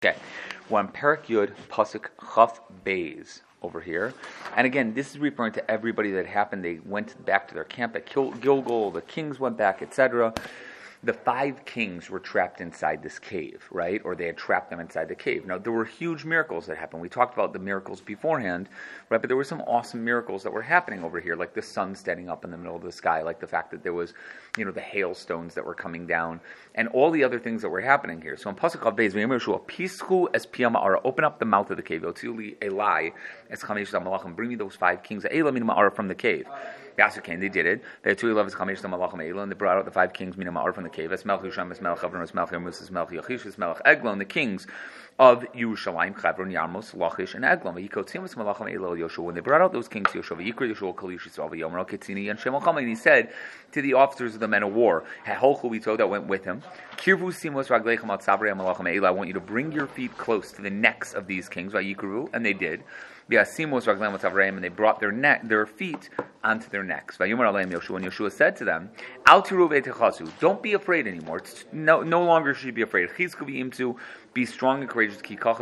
Okay, we're on Perek Yud Pasuk Chaf Beis over here, and again, this is referring to everybody that happened. They went back to their camp at Gilgal. The kings went back, etc. The 5 kings were trapped inside this cave, right? Or they had trapped them inside the cave. Now, there were huge miracles that happened. We talked about the miracles beforehand, right? But there were some awesome miracles that were happening over here, like the sun standing up in the middle of the sky, like the fact that there was, the hailstones that were coming down, and all the other things that were happening here. So in Pasuk Chav Beis, Pischu es Piyama, open up the mouth of the cave. Eli es Chamesh Malachim, bring me those 5 kings from the cave. Yasukain, they did it. They had 2 11 and they brought out the 5 kings from the cave. Es Melch Yisham, es Melch Avron, es Melch Yermus, es Melch Yachish, es Melch Eglon, the kings of Yerushalayim, Chavron, Yarmos, Lachish, and Eglon. When they brought out those kings, Yoshua, Yikra, Yoshua, Kalish, Yisrael, Yomer, Ketzini, and Shemel Chama, and he said to the officers of the men of war, Holchu that went with him, Kirvu Simos Raglechem Al Tzavre Malachim Eila, I want you to bring your feet close to the necks of these kings, Yikru, and they did. And they brought their feet onto their necks. And Yoshua said to them, don't be afraid anymore. No longer should you be afraid. Be strong and courageous.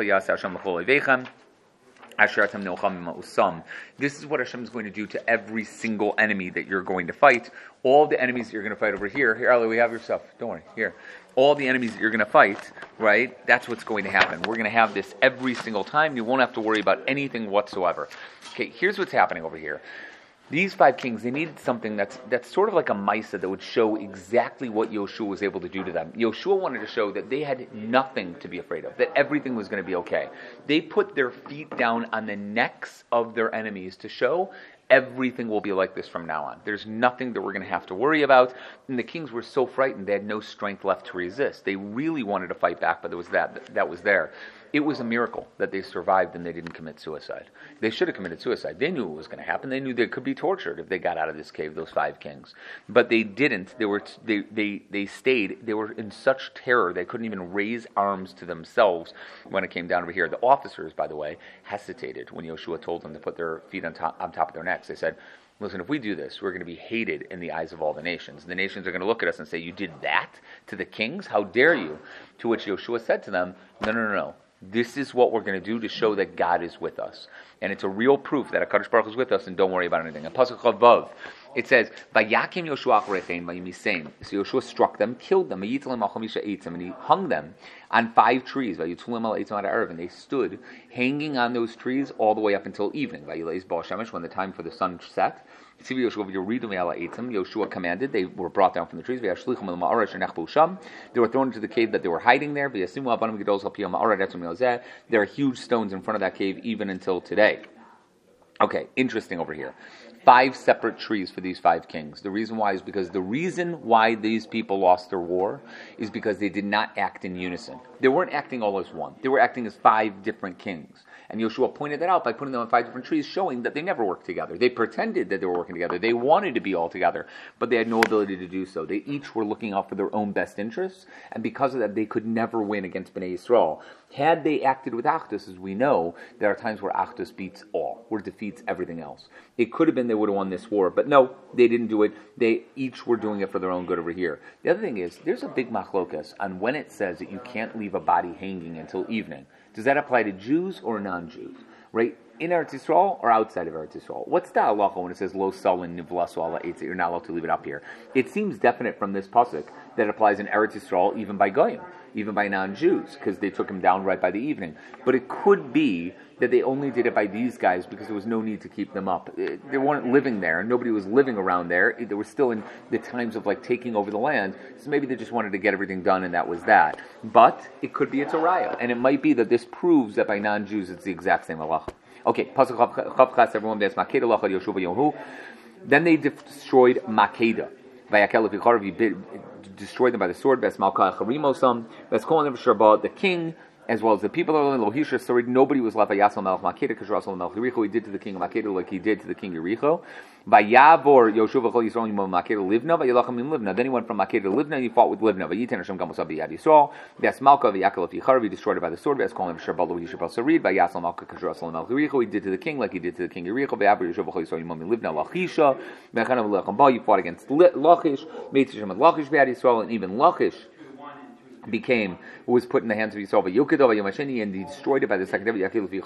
This is what Hashem is going to do to every single enemy that you're going to fight. All the enemies that you're going to fight over here. Here, Ali, we have your stuff. Don't worry. Here. All the enemies that you're going to fight, right? That's what's going to happen. We're going to have this every single time. You won't have to worry about anything whatsoever. Okay, here's what's happening over here. These 5 kings, they needed something that's sort of like a Maisa that would show exactly what Yoshua was able to do to them. Yoshua wanted to show that they had nothing to be afraid of, that everything was going to be okay. They put their feet down on the necks of their enemies to show everything will be like this from now on. There's nothing that we're going to have to worry about. And the kings were so frightened, they had no strength left to resist. They really wanted to fight back, but there was that was there. It was a miracle that they survived and they didn't commit suicide. They should have committed suicide. They knew it was going to happen. They knew they could be tortured if they got out of this cave, those 5 kings. But they didn't. They stayed. They were in such terror they couldn't even raise arms to themselves when it came down over here. The officers, by the way, hesitated when Yoshua told them to put their feet on top of their necks. They said, listen, if we do this, we're going to be hated in the eyes of all the nations. The nations are going to look at us and say, you did that to the kings? How dare you? To which Yoshua said to them, no. This is what we're going to do to show that God is with us. And it's a real proof that HaKadosh Baruch Hu is with us, and don't worry about anything. In Pasuk Chavav, it says, Vayakim Yoshua Acharechein Vayimisein. So Yoshua struck them, killed them, and he hung them on 5 trees. And they stood hanging on those trees all the way up until evening. When the time for the sun set. Yoshua commanded, they were brought down from the trees. They were thrown into the cave that they were hiding there. There are huge stones in front of that cave even until today. Okay, interesting over here. 5 separate trees for these 5 kings. The reason why is because the reason why these people lost their war is because they did not act in unison. They weren't acting all as one. They were acting as 5 different kings. And Yoshua pointed that out by putting them on 5 different trees, showing that they never worked together. They pretended that they were working together. They wanted to be all together, but they had no ability to do so. They each were looking out for their own best interests, and because of that, they could never win against Bnei Yisrael. Had they acted with Achdus, as we know, there are times where Achdus beats all, where it defeats everything else. It could have been they would have won this war, but no, they didn't do it. They each were doing it for their own good over here. The other thing is, there's a big machlokas on when it says that you can't leave a body hanging until evening. Does that apply to Jews or non-Jews? Right? In Eretz Yisrael or outside of Eretz Yisrael? What's the halacha when it says lo salin nivlasu ala eitz, that you're not allowed to leave it up here? It seems definite from this pasuk that it applies in Eretz Yisrael even by goyim, even by non-Jews, because they took him down right by the evening. But it could be that they only did it by these guys because there was no need to keep them up. They weren't living there. Nobody was living around there. They were still in the times of taking over the land. So maybe they just wanted to get everything done, and that was that. But it could be it's a raya, and it might be that this proves that by non-Jews it's the exact same halacha. Okay, Pasuk Chav Ches, everyone, there's Makeda Lachad Yoshua Yohu. Then they destroyed Makeda. Vayakel Vicharav, destroyed them by the sword. Ves Malka Charimosam. Ves Kol Nev Sharba, the king, as well as the people of Lohisha, sorry, nobody was left. Vayasal Melech Makeda, Kashrasal Melech Yericho. He did to the king of Makeda like he did to the king of Yericho. Vayavor Yoshua V'chol Yisrael Yimon Makeda Livna. Vayalacham Im Livna. Then he went from Makeda to Livna and he fought with Livna. Vayitin Hashem Gamos Abi Yad Yisrael. Ves Malka Vayakal Vicharav. He destroyed it by the sword. Ves Kol Nev Sharba Lohisha Bal Sarid. Vayasal Malka Kashrasal Melech Yericho. He did to the king like he did to the king of Yericho. Vayavor Yoshua V'chol Yisrael Yimon Livna Lachisha. Vechanav Lechem Ba. You fought against Lachish. Made Hashem Lachish V'Yad Yisrael, and even Lachish was put in the hands of Yisrael. And he destroyed it by the second day.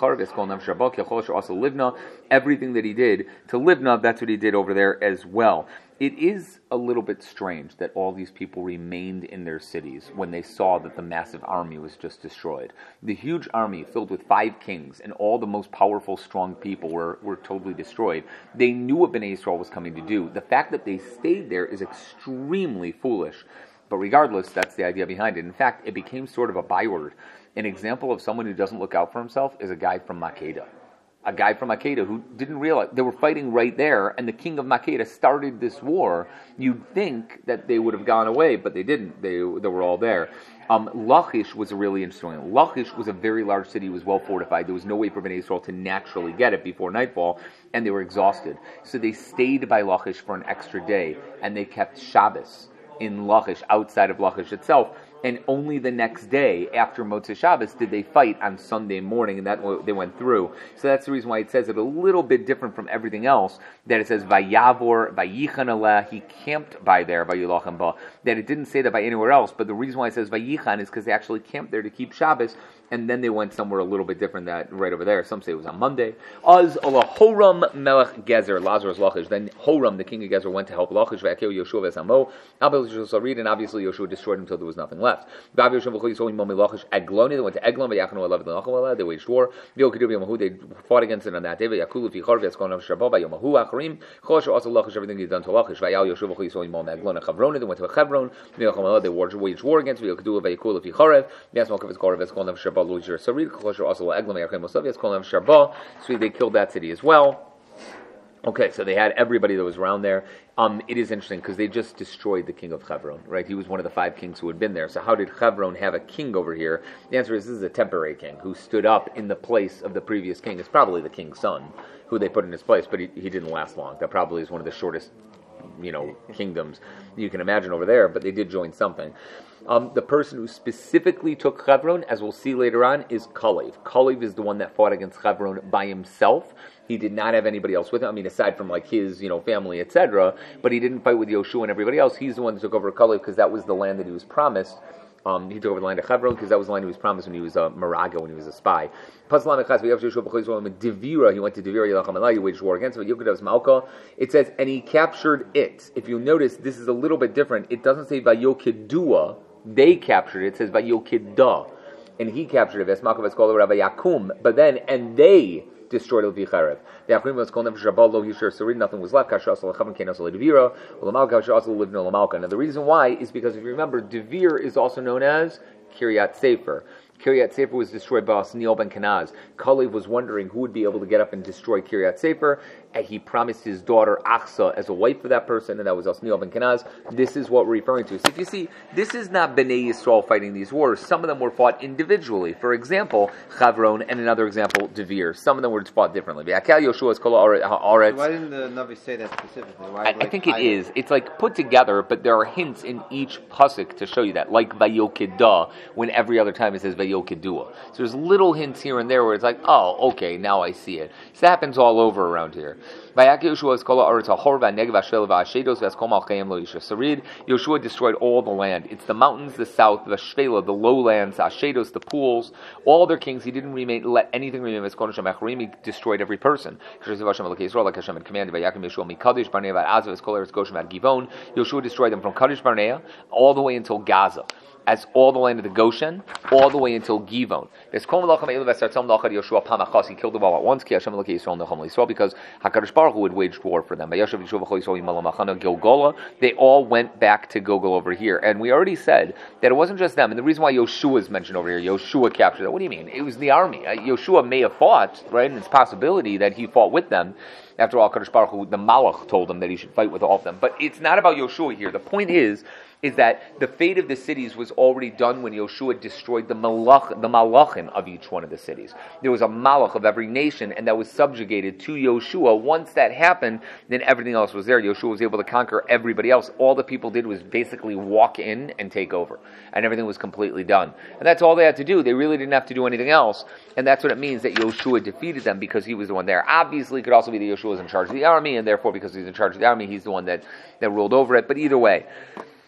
Everything that he did to Livna, that's what he did over there as well. It is a little bit strange that all these people remained in their cities when they saw that the massive army was just destroyed. The huge army filled with 5 kings and all the most powerful, strong people were totally destroyed. They knew what Bnei Yisrael was coming to do. The fact that they stayed there is extremely foolish. But regardless, that's the idea behind it. In fact, it became sort of a byword. An example of someone who doesn't look out for himself is a guy from Makeda. A guy from Makeda who didn't realize they were fighting right there, and the king of Makeda started this war. You'd think that they would have gone away, but they didn't. They were all there. Lachish was a really interesting one. Lachish was a very large city. It was well fortified. There was no way for Bnei Yisrael to naturally get it before nightfall, and they were exhausted. So they stayed by Lachish for an extra day, and they kept Shabbos in Lachish, outside of Lachish itself, and only the next day, after Motzei Shabbos, did they fight on Sunday morning, and that they went through. So that's the reason why it says it a little bit different from everything else, that it says, Vayavor, Vayichan Aleh, he camped by there, Vayilachem Ba, that it didn't say that by anywhere else, but the reason why it says Vayichan is because they actually camped there to keep Shabbos, and then they went somewhere a little bit different, that right over there. Some say it was on Monday. Az Allah Horam Melech Gezer, Lazarus Lachish. Then Horam, the king of Gezer, went to help Lachish, Vayakeu Yoshua Vesamo, Abel Sarid, and obviously Yoshua destroyed him until there was nothing left. They went to Eglon, they waged war. They fought against it on that day. Everything he done to Lachish. They went to Hebron. They waged war against so they killed that city as well. Okay, so they had everybody that was around there. It is interesting because they just destroyed the king of Hebron, right? He was one of the 5 kings who had been there. So how did Hebron have a king over here? The answer is this is a temporary king who stood up in the place of the previous king. It's probably the king's son who they put in his place, but he didn't last long. That probably is one of the shortest, kingdoms you can imagine over there, but they did join something. The person who specifically took Hebron, as we'll see later on, is Kalev. Kalev is the one that fought against Hebron by himself. He did not have anybody else with him. I mean, aside from his, family, etc. But he didn't fight with Yoshua and everybody else. He's the one that took over Kalev because that was the land that he was promised. He took over the land of Hebron because that was the land he was promised when he was a Maraga, when he was a spy. He went to Devira, he waged war against him. It says, and he captured it. If you notice, this is a little bit different. It doesn't say Vayokidua, they captured it. It says Vayokidah, and he captured it. But then, and they destroyed it with Vicharev. The Achrim was called Shabbat Yishar Sarid, nothing was left. Now the reason why is because if you remember, Devir is also known as Kiryat Sefer. Kiryat Sefer was destroyed by Osniel ben Kenaz. Kalev was wondering who would be able to get up and destroy Kiryat Sefer, and he promised his daughter Achsa as a wife for that person, and that was Osniel ben Kenaz. This is what we're referring to. So if you see, this is not Bnei Yisrael fighting these wars. Some of them were fought individually. For example, Chavron, and another example, Devir. Some of them were fought differently. So why didn't the Navi say that specifically? I think it is. It's put together, but there are hints in each pasuk to show you that, like Vayokidah, when every other time it says Vayokidua. So there's little hints here and there where it's oh, okay, now I see it. So that happens all over around here. Yoshua destroyed all the land. It's the mountains, the south, the Shvela, the lowlands, the Ashedos, the pools, all their kings. He didn't let anything remain. He destroyed every person. Like Hashem had commanded. Yoshua destroyed them from Kadesh Barnea all the way until Gaza, as all the land of the Goshen, all the way until Givon. He killed them all at once, because HaKadosh Baruch Hu had waged war for them. They all went back to Gilgal over here. And we already said that it wasn't just them. And the reason why Yoshua is mentioned over here, Yoshua captured it. What do you mean? It was the army. Yoshua may have fought, right? And it's a possibility that he fought with them. After all, HaKadosh Baruch Hu, the Malach told him that he should fight with all of them. But it's not about Yoshua here. The point is that the fate of the cities was already done when Yoshua destroyed the malachim of each one of the cities. There was a malach of every nation, and that was subjugated to Yoshua. Once that happened, then everything else was there. Yoshua was able to conquer everybody else. All the people did was basically walk in and take over, and everything was completely done. And that's all they had to do. They really didn't have to do anything else, and that's what it means that Yoshua defeated them, because he was the one there. Obviously, it could also be that Yoshua was in charge of the army, and therefore, because he's in charge of the army, he's the one that ruled over it. But either way,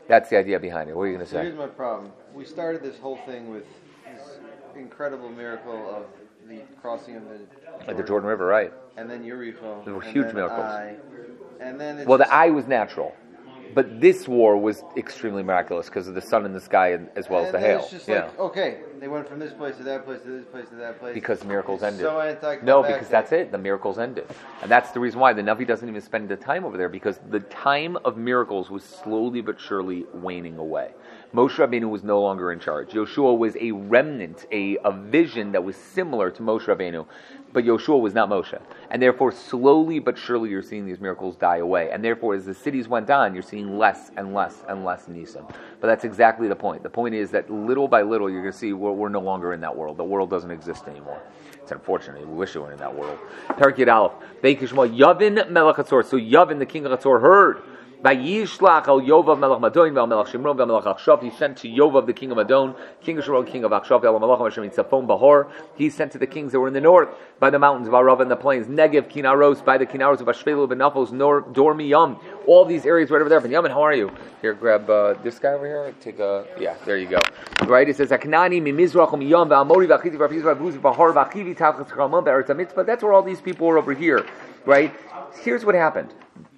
That's the idea behind it. What are you going to say? Here's my problem. We started this whole thing with this incredible miracle of the crossing of the Jordan River, right? And then Yericho. There were huge miracles. And then the eye was natural. But this war was extremely miraculous because of the sun in the sky as well as the hail. It's just like, okay, they went from this place to that place to this place to that place. Because the miracles ended. So because that's it. The miracles ended. And that's the reason why the Navi doesn't even spend the time over there, because the time of miracles was slowly but surely waning away. Moshe Rabbeinu was no longer in charge. Yoshua was a remnant, a vision that was similar to Moshe Rabbeinu, but Yoshua was not Moshe. And therefore, slowly but surely, you're seeing these miracles die away. And therefore, as the cities went on, you're seeing less and less and less Nisan. But that's exactly the point. The point is that little by little, you're going to see we're no longer in that world. The world doesn't exist anymore. It's unfortunate. We wish we were in that world. Parak Yud Aleph. Yavin Melech Hatzor. So Yavin, the king of Hatzor, heard. Vayishlach al Yovav melech Madon ve'al melech Shimron ve'al melech Achshav. He sent to Yovav, the king of Madon, king of Shimron, king of Achshav, ve'al melech Hashem Tzafon Bahor. He sent to the kings that were in the north, by the mountains of Arava and the plains, Negev, Kinaros, by the Kinaros of Ashvelu, Benafos, Dor Miyam. All these areas right over there. Yamin, how are you? Here, grab this guy over here. Take a, there you go. Right, it says Aknani mimizrach miyam ve'amori ve'achiti ve'afiz ve'avuz ve'ahar ve'achivi tachas chalmon be'eretz hamitzvah. That's where all these people were over here, right? Here's what happened.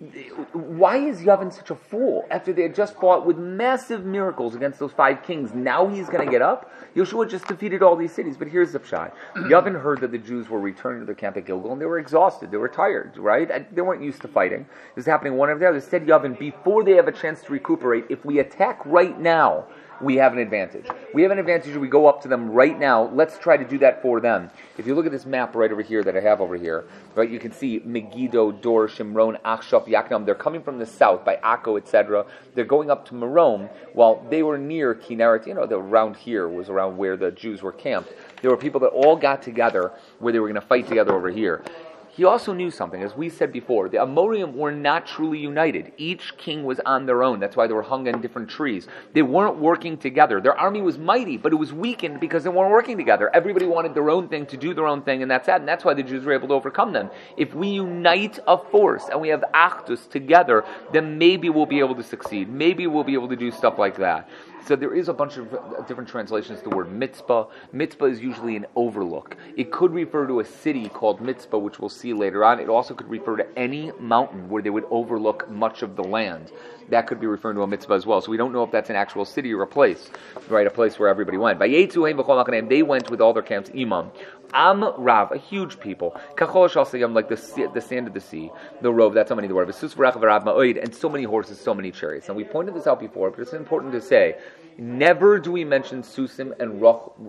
Why is Yavin such a fool? After they had just fought with massive miracles against those 5 kings, now he's going to get up? Yoshua just defeated all these cities. But here's the pshat. Yavin heard that the Jews were returning to their camp at Gilgal, and they were exhausted. They were tired, right? They weren't used to fighting. This is happening one after the other. Said Yavin, before they have a chance to recuperate, if we attack right now, we have an advantage. We have an advantage if we go up to them right now. Let's try to do that for them. If you look at this map right over here that I have over here, right, you can see Megiddo, Dor, Shimron, Achshaf, Yaknam. They're coming from the south by Akko, etc. They're going up to Merom while they were near Kinneret. Around here was around where the Jews were camped. There were people that all got together where they were going to fight together over here. He also knew something, as we said before, the Amorim were not truly united. Each king was on their own. That's why they were hung on different trees. They weren't working together. Their army was mighty, but it was weakened because they weren't working together. Everybody wanted their own thing, to do their own thing, and that's that. And that's why the Jews were able to overcome them. If we unite a force and we have Achdus together, then maybe we'll be able to succeed. Maybe we'll be able to do stuff like that. So there is a bunch of different translations to the word mitzvah. Mitzvah is usually an overlook. It could refer to a city called Mitzvah, which we'll see later on. It also could refer to any mountain where they would overlook much of the land. That could be referring to a mitzvah as well. So we don't know if that's an actual city or a place, right? A place where everybody went. They went with all their camps, Imam. Am Rav, a huge people. Kachol Shasayam, like the sand of the sea. The Rov, that's how many there were. And so many horses, so many chariots. And we pointed this out before, but it's important to say, never do we mention Susim and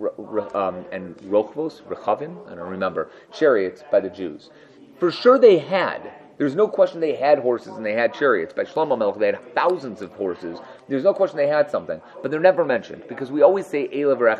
Rechavim, I don't remember, chariots by the Jews. For sure they had. There's no question they had horses and they had chariots. By Shlomo Melech, they had thousands of horses. There's no question they had something. But they're never mentioned, because we always say,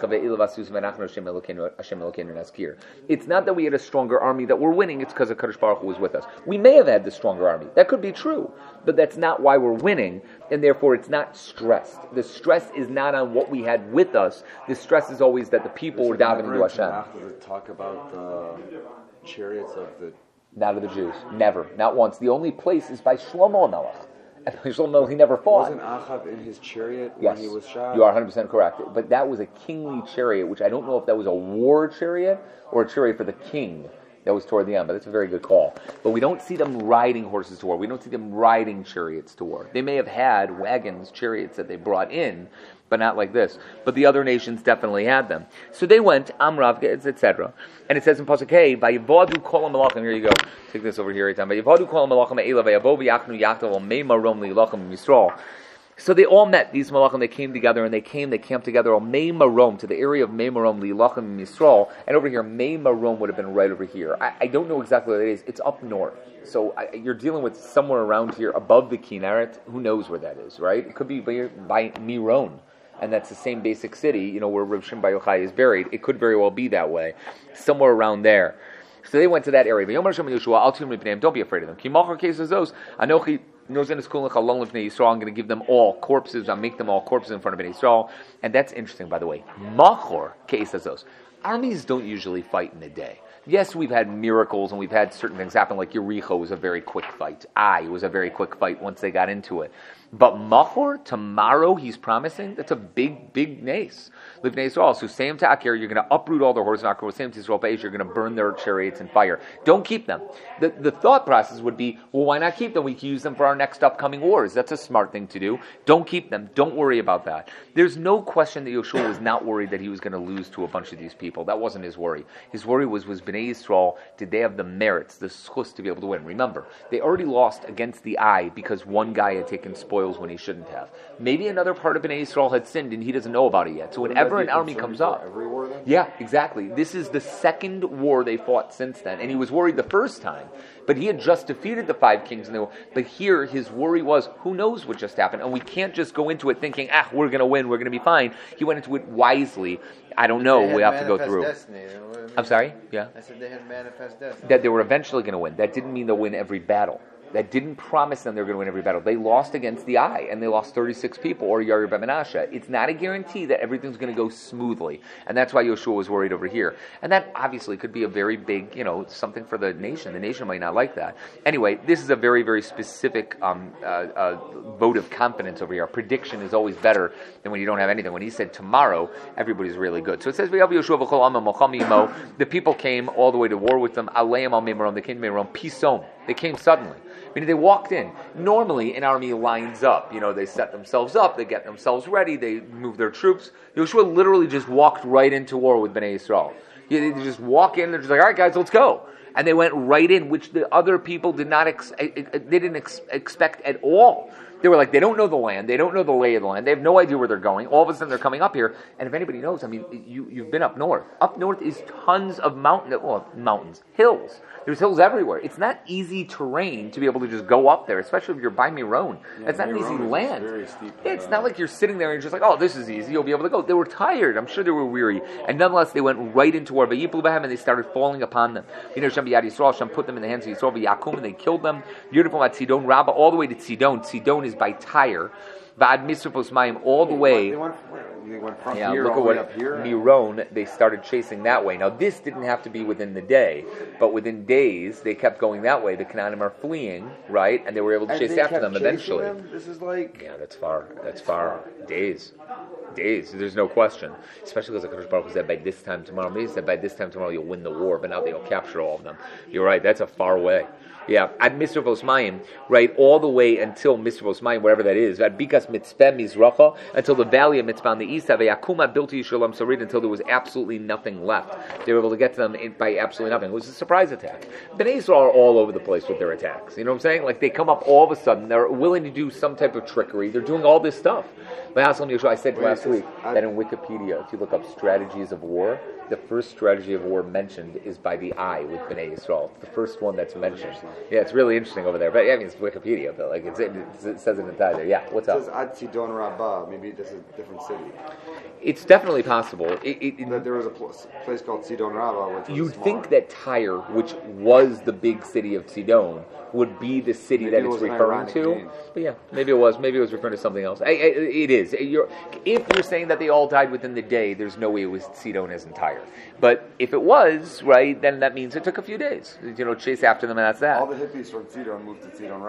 it's not that we had a stronger army that we're winning, it's because Kadosh Baruch Hu was with us. We may have had the stronger army. That could be true. But that's not why we're winning, and therefore it's not stressed. The stress is not on what we had with us. The stress is always that the people were davening to Hashem. To talk about the chariots of the... Not of the Jews. Never. Not once. The only place is by Shlomo Melech. And by Shlomo Melech, he never fought. Wasn't Achav in his chariot when he was shot? You are 100% correct. But that was a kingly chariot, which I don't know if that was a war chariot or a chariot for the king. That was toward the end, but that's a very good call. But we don't see them riding horses to war. We don't see them riding chariots to war. They may have had wagons, chariots that they brought in, but not like this. But the other nations definitely had them. So they went, Amrav, etc. And it says in Pasuk Hey, Vayivadu kol ha-malachim, here you go. Take this over here. Vayivadu kol ha-malachim ha'ela, vayavo v'yachnu yachtav al-mei marom li'ilachem Yisrael. So they all met, these malachim, they came together, and they camped together on Mei Marom, to the area of Mei Marom, Li'ilachem Yisrael, and over here, Mei Marom would have been right over here. I don't know exactly what it is. It's up north. So you're dealing with somewhere around here, above the Kinneret. Who knows where that is, right? It could be by Miron, and that's the same basic city, where Rav Shimon Bar Yochai is buried. It could very well be that way, somewhere around there. So they went to that area. Don't be afraid of them. I'm going to give them all corpses. I'll make them all corpses in front of Bnei Yisrael. And that's interesting, by the way. Machor keisazos. Armies don't usually fight in a day. Yes, we've had miracles and we've had certain things happen, like Yericho was a very quick fight. Ai was a very quick fight once they got into it. But Machor, tomorrow, he's promising, that's a big, big nace. Livnei Yisrael. So Sam Ta'akir, you're going to uproot all their horses, Sam Yisrael Be'esh, you're going to burn their chariots in fire. Don't keep them. The thought process would be, well, why not keep them? We can use them for our next upcoming wars. That's a smart thing to do. Don't keep them. Don't worry about that. There's no question that Yoshua was not worried that he was going to lose to a bunch of these people. That wasn't his worry. His worry was Bnei Yisrael, did they have the merits, the schus to be able to win? Remember, they already lost against the eye because one guy had taken spoils when he shouldn't have. Maybe another part of Bnei Yisrael had sinned and he doesn't know about it yet. So whenever an army comes up, every war then? yeah, exactly. This is the second war they fought since then, and he was worried the first time, but he had just defeated the 5 kings. But here, his worry was, who knows what just happened, and we can't just go into it thinking, we're going to win, we're going to be fine. He went into it wisely. I don't know. We have to go through. Destiny. I'm sorry? Yeah? I said they had manifest destiny. That they were eventually going to win. That didn't mean they'll win every battle. That didn't promise them they were going to win every battle. They lost against the eye, and they lost 36 people, or Yair ben Menashe. It's not a guarantee that everything's going to go smoothly, and that's why Yoshua was worried over here. And that obviously could be a very big, something for the nation. The nation might not like that. Anyway, this is a very, very specific vote of confidence over here. Prediction is always better than when you don't have anything. When he said tomorrow, everybody's really good. So it says, the people came all the way to war with them. They came to Meron, Pison. They came suddenly. Meaning they walked in. Normally, an army lines up. They set themselves up. They get themselves ready. They move their troops. Yoshua literally just walked right into war with Bnei Yisrael. They just walk in. They're just like, all right, guys, let's go. And they went right in, which the other people did not expect at all. They were like, they don't know the land. They don't know the lay of the land. They have no idea where they're going. All of a sudden, they're coming up here. And if anybody knows, you've been up north. Up north is tons of mountains, hills. There's hills everywhere. It's not easy terrain to be able to just go up there, especially if you're by Meron. That's not an easy land. Very steep, It's not like you're sitting there and you're just like, oh, this is easy. You'll be able to go. They were tired. I'm sure they were weary. And nonetheless, they went right into war. And they started falling upon them. Hashem put them in the hands of Yisrael, and they killed them. Beautiful at Sidon Rabbah, all the way to Sidon. Sidon is by Tyre. Ba'ad Misrapos Mayim, all the way. They went from Yeah, here look all at the way what up here. Meron, they started chasing that way. Now, this didn't have to be within the day, but within days, they kept going that way. The Canaanim are fleeing, right? And they were able to chase after them eventually. This is like... Yeah, that's far. Days. There's no question. Especially because the Kadosh Baruch Hu said by this time tomorrow. Maybe he said by this time tomorrow you'll win the war, but now they'll capture all of them. You're right, that's a far way. Yeah, at Misrvos Mayim, right, all the way until Misrvos Mayim, wherever that is, at Bikas Mitzpeh Mizracha, until the valley of Mitzpah on the east, Akuma built Yisraelim Sarid until there was absolutely nothing left. They were able to get to them by absolutely nothing. It was a surprise attack. Bnei Yisrael are all over the place with their attacks. You know what I'm saying? Like they come up all of a sudden, they're willing to do some type of trickery. They're doing all this stuff. I said last week that in Wikipedia, if you look up strategies of war, the first strategy of war mentioned is by the eye with Bnei Yisrael. The first one that's mentioned. Yeah, it's really interesting over there. But it's Wikipedia, but like it says it inside there. Yeah, what's up? It says Ad Sidon Rabbah. Maybe this is a different city. It's definitely possible. That there was a place called Sidon Rabbah, which was you'd smaller. think that Tyre, which was the big city of Sidon, would be the city Maybe that it it's was an referring ironic to. name. But yeah, maybe it was. Maybe it was referring to something else. It is. If you're saying that they all died within the day, there's no way it was Sidon as in Tyre. But if it was, right, then that means it took a few days. Chase after them, and that's that. All the hippies from Sidon moved to Sidon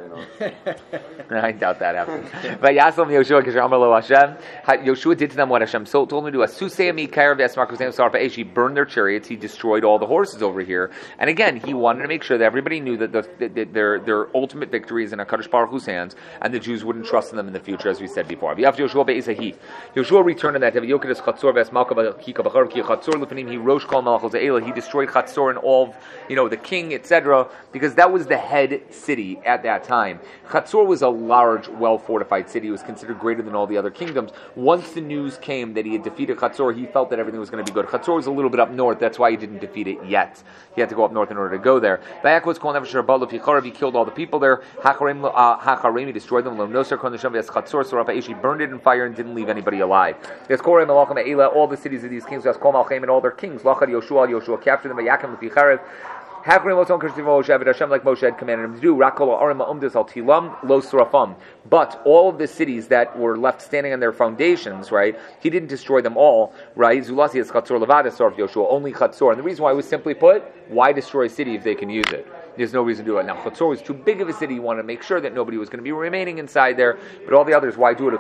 Rabbah, I doubt that happened. But Yaslam Yoshua Kishamar Lo Hashem. Yoshua did to them what Hashem told him to do. Asusei Kairav Yasmarkusem Sarpa. He burned their chariots. He destroyed all the horses over here. And again, he wanted to make sure that everybody knew that their ultimate victory is in HaKadosh Baruch Hu's hands, and the Jews wouldn't trust in them in the future, as we said before. Yoshua returned on that. He destroyed Chatzor and all of, the king, etc., because that was the head city at that time. Chatzor was a large, well-fortified city. It was considered greater than all the other kingdoms. Once the news came that he had defeated Chatzor, he felt that everything was going to be good. Chatzor was a little bit up north. That's why he didn't defeat it yet. He had to go up north in order to go there. He killed all the people there. He destroyed them. He burned it in fire and didn't leave anybody alive. All the cities of these kings, and all their kings. Yoshua captured them. Like Moshe had commanded him to do. But all of the cities that were left standing on their foundations, right, he didn't destroy them all, right? Zulasi is Chatzor Levada, Sarf Yoshua, only Chatzor. And the reason why was simply put, why destroy a city if they can use it? there's no reason to do it. Now, Chatzor was too big of a city. He wanted to make sure that nobody was going to be remaining inside there. But all the others, why do it?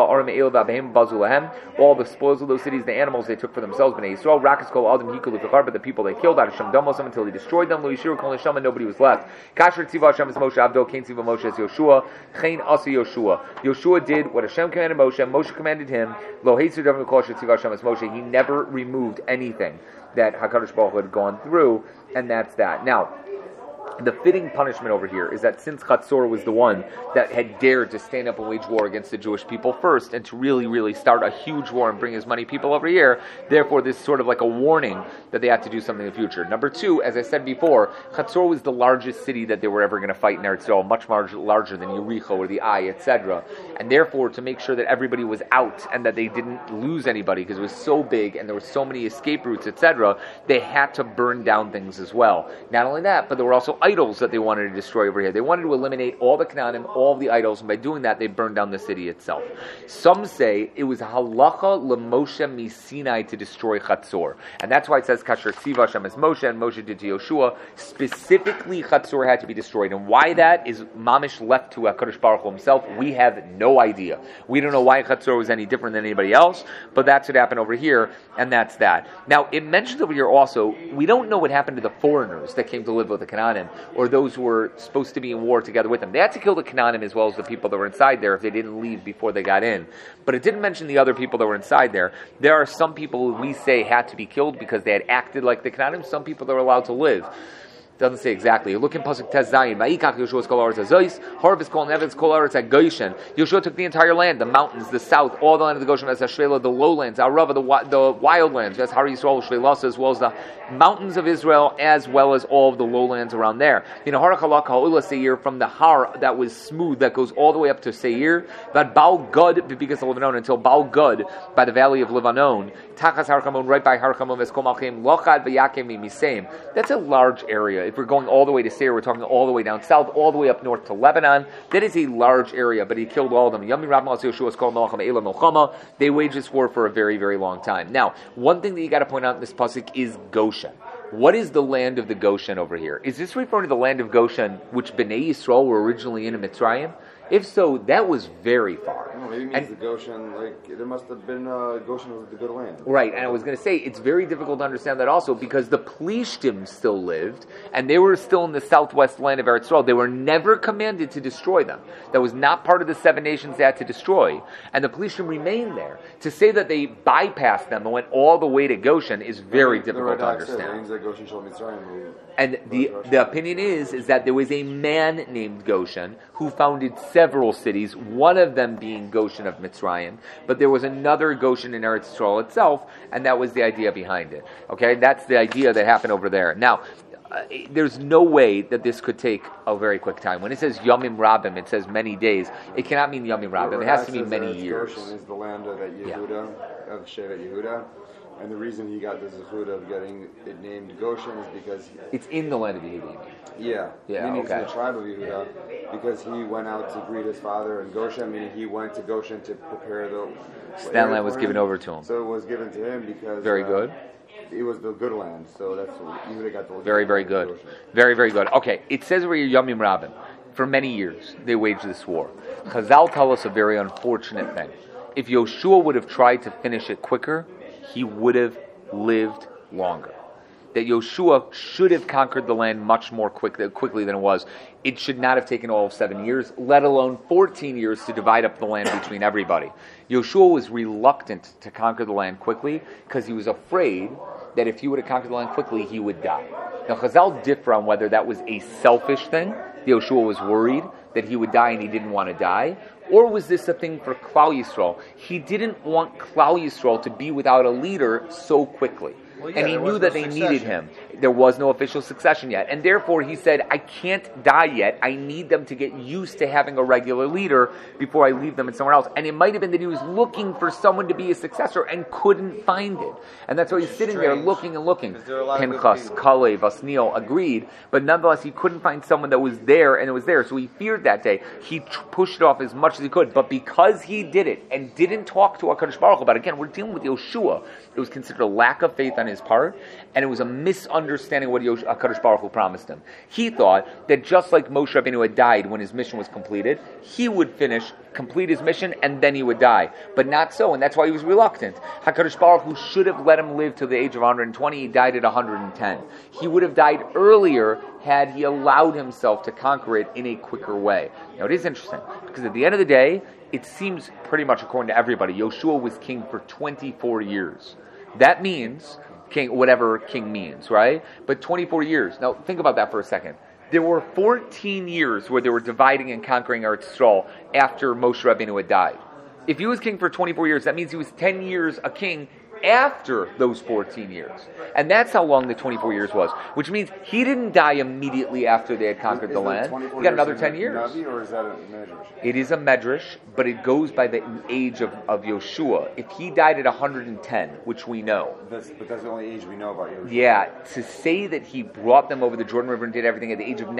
All the spoils of those cities, the animals they took for themselves. But the people they killed out of Shem Domosam until he destroyed them. And nobody was left. Kasher Tziva Hashem is Moshe Avdo, Kain Tziva Moshe is Yoshua, Chain Asa Yoshua. Yoshua did what Hashem commanded Moshe. Moshe commanded him. Lo Hetzer Devim Kol Tziva Hashem is Moshe. He never removed anything that HaKadosh Baruch Hu had gone through, and that's that. Now, the fitting punishment over here is that since Chatzor was the one that had dared to stand up and wage war against the Jewish people first and to really, really start a huge war and bring as many people over here, therefore this is sort of like a warning that they have to do something in the future. Number two, as I said before, Chatzor was the largest city that they were ever going to fight in Eretz Yisrael, much larger than Yericho or the Ai, etc. And therefore, to make sure that everybody was out and that they didn't lose anybody because it was so big and there were so many escape routes, etc., they had to burn down things as well. Not only that, but there were also idols that they wanted to destroy over here. They wanted to eliminate all the Canaanim, all of the idols, and by doing that, they burned down the city itself. Some say it was halacha l'Moshe miSinai to destroy Chatzor, and that's why it says Kasher Tziva Hashem as Moshe, and Moshe did to Yoshua. Specifically, Chatzor had to be destroyed, and why that is mamish left to HaKadosh Baruch Hu himself. We have no idea. We don't know why Chatzor was any different than anybody else, but that's what happened over here, and that's that. Now, it mentions over here also, we don't know what happened to the foreigners that came to live with the Canaanim, or those who were supposed to be in war together with them. They had to kill the Canaanim as well as the people that were inside there if they didn't leave before they got in. But it didn't mention the other people that were inside there. There are some people who we say had to be killed because they had acted like the Canaanim, some people that were allowed to live. Doesn't say exactly. Look in Pasuk Tez Zayin. Vayikach Yoshua's kol haaretz hazois. Harvest kol nevetz kol haaretz haGoshen. Yoshua took the entire land, the mountains, the south, all the land of the Goshen, as Hashvela, the lowlands, Arava, the wildlands, as Har Yisrael, Shvelasa, as well as the mountains of Israel, as well as all of the lowlands around there. Harachalak ha'ula Seir, from the Har that was smooth, that goes all the way up to Seir, that Baal Gad, because of Lebanon, until Baal Gad, by the valley of Lebanon, Tachas Har Chamon, right by Har Chamon, Ves Kol Malchim, Lochad v'Yakem v'Miseim. That's a large area. If we're going all the way to Seir, we're talking all the way down south, all the way up north to Lebanon. That is a large area, but he killed all of them. Yami Rav Malas Yoshua is called Melacham Eila Milchama. They waged this war for a very, very long time. Now, one thing that you got to point out in this pasuk is Goshen. What is the land of the Goshen over here? Is this referring to the land of Goshen, which Bnei Yisrael were originally in Mitzrayim? If so, that was very far. No, maybe it means the Goshen, like, there must have been, Goshen was the good land. Right, and I was going to say, it's very difficult to understand that also, because the Plishtim still lived, and they were still in the southwest land of Eretz Yisrael. They were never commanded to destroy them. That was not part of the 7 nations they had to destroy, and the Plishtim remained there. To say that they bypassed them and went all the way to Goshen is very difficult to understand. And the opinion is that there was a man named Goshen who founded several cities, one of them being Goshen of Mitzrayim, but there was another Goshen in Eretz Yisrael itself, and that was the idea behind it. Okay, that's the idea that happened over there. Now, there's no way that this could take a very quick time. When it says Yomim Rabim, it says many days. It cannot mean Yomim Rabim. It has to mean many years. Goshen is the land of Yehuda, of Shevet Yehuda. And the reason he got the zechut of getting it named Goshen is because it's in the land of Yehuda. Yeah, meaning it's in the tribe of Yehuda, because he went out to greet his father in Goshen, meaning he went to Goshen to prepare the. That land was given over to him. So it was given to him because. Very good. It was the good land, so that's what Yehuda got the. Very, very good. Goshen. Very, very good. Okay, it says over here Yomim Rabim. For many years they waged this war. Chazal tell us a very unfortunate thing. If Yoshua would have tried to finish it quicker, he would have lived longer. That Yoshua should have conquered the land much more quickly than it was. It should not have taken all of 7 years, let alone 14 years to divide up the land between everybody. Yoshua was reluctant to conquer the land quickly because he was afraid that if he would have conquered the land quickly, he would die. Now, Chazal differ on whether that was a selfish thing. Yoshua was worried that he would die and he didn't want to die. Or was this a thing for Klal Yisrael? He didn't want Klal Yisrael to be without a leader so quickly. And he knew that they needed him. There was no official succession yet. And therefore he said, I can't die yet. I need them to get used to having a regular leader before I leave them in somewhere else. And it might have been that he was looking for someone to be a successor and couldn't find it. And that's why he's sitting there looking and looking. Pinchas, Kalev, Asniel agreed, but nonetheless he couldn't find someone that was there, and it was there. So he feared that day. He pushed it off as much as he could. But because he did it and didn't talk to HaKadosh Baruch Hu about it, again, we're dealing with Yoshua. It was considered a lack of faith on his his part, and it was a misunderstanding of what HaKadosh Baruch Hu promised him. He thought that just like Moshe Rabbeinu had died when his mission was completed, he would complete his mission, and then he would die. But not so, and that's why he was reluctant. HaKadosh Baruch Hu should have let him live to the age of 120. He died at 110. He would have died earlier had he allowed himself to conquer it in a quicker way. Now, it is interesting, because at the end of the day, it seems pretty much according to everybody, Yoshua was king for 24 years. That means, king, whatever king means, right? But 24 years. Now, think about that for a second. There were 14 years where they were dividing and conquering Eretz Yisrael after Moshe Rabbeinu had died. If he was king for 24 years, that means he was 10 years a king after those 14 years. And that's how long the 24 years was, which means he didn't die immediately after they had conquered the land. He got another 10 years. Navi, or is that a medrash? It is a medrash, but it goes by the age of Yoshua. If he died at 110, which we know. But that's the only age we know about Yoshua. Yeah, to say that he brought them over the Jordan River and did everything at the age of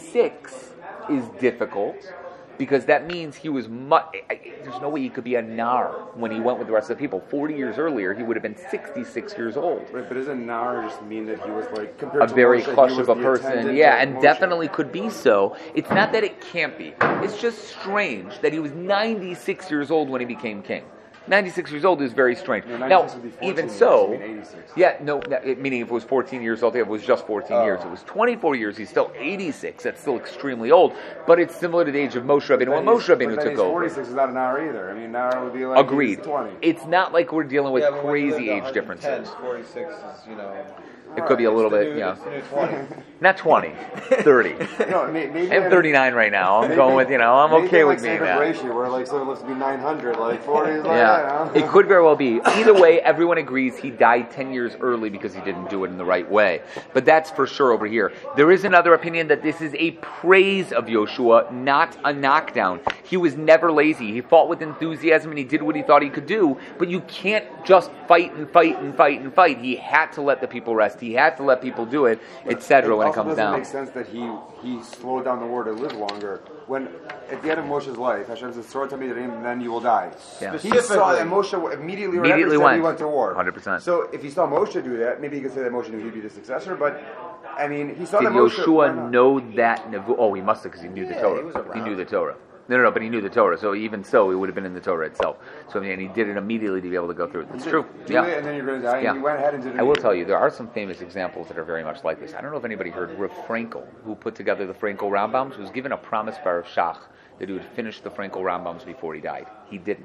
96 is difficult. Because that means he was there's no way he could be a nar when he went with the rest of the people. 40 years earlier, he would have been 66 years old. Right, but doesn't nar just mean that he was like compared to very Moshe, clutch of a person? Yeah, and Moshe. definitely could be so. It's not that it can't be. It's just strange that he was 96 years old when he became king. 96 years old is very strange. Yeah, now, 14 even years, so, 86. yeah, no, meaning if it was 14 years old, it was just 14 years. It was 24 years, he's still 86. That's still extremely old, but it's similar to the age of Moshe Rabbeinu when Moshe Rabbeinu took over. 46 is not an hour either. I mean, an hour would be like Agreed. 20. It's not like we're dealing with but when you crazy live age to 110, differences. 46 is, It could be a little bit, It's the new 20. not 20, 30. No, maybe I'm 39 right now. I'm going with, I'm maybe okay like with being that. that. Ratio where like so it looks to be 900, like 40 is like Yeah, that. it could very well be. Either way, everyone agrees he died 10 years early because he didn't do it in the right way. But that's for sure over here. There is another opinion that this is a praise of Yoshua, not a knockdown. He was never lazy. He fought with enthusiasm and he did what he thought he could do. But you can't just fight and fight and fight and fight. He had to let the people rest. He had to let people do it, etc. when it comes down. It doesn't make sense that he slowed down the war to live longer. When at the end of Moshe's life, Hashem says, "Throw it to me, and then you will die." Yeah. He saw that Moshe immediately went to war. 100%. So if he saw Moshe do that, maybe he could say that Moshe knew he'd be the successor. But I mean, he saw Did that Moshe. Yoshua know that? Oh, he must have, because he knew the Yeah, Torah. he was around. Knew the Torah. No, but he knew the Torah. So even so, it would have been in the Torah itself. So and he did it immediately to be able to go through it. It's true. Do Yeah. it, and then you're going to die. Yeah. And he went ahead and did it. I will tell you, there are some famous examples that are very much like this. I don't know if anybody heard Rav Frankel, who put together the Frankel Rambams, was given a promise by Rav Shach that he would finish the Frankel Rambams before he died. He didn't.